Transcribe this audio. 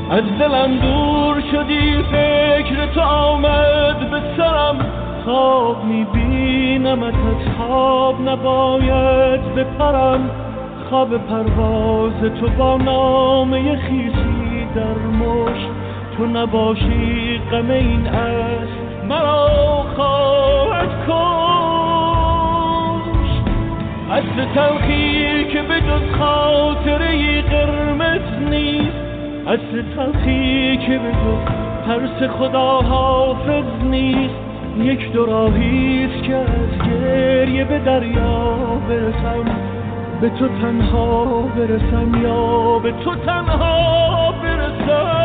از دلم دور شدی فکر تو آمد به سرم، خواب میبینمت از خواب نباید بپرم، خواب پرواز تو با نامه خیسی در مشت، تو نباشی غم این اسب مرا خواهد کشت. اصل تلخی که به جز خاطره قرمز نیست، اصل تلخی که به جز ترس خدا حافظ نیست، یک دو راهیست که از گریه به دریا برسم، به تو تنها برسم یا به تو تنها برسم.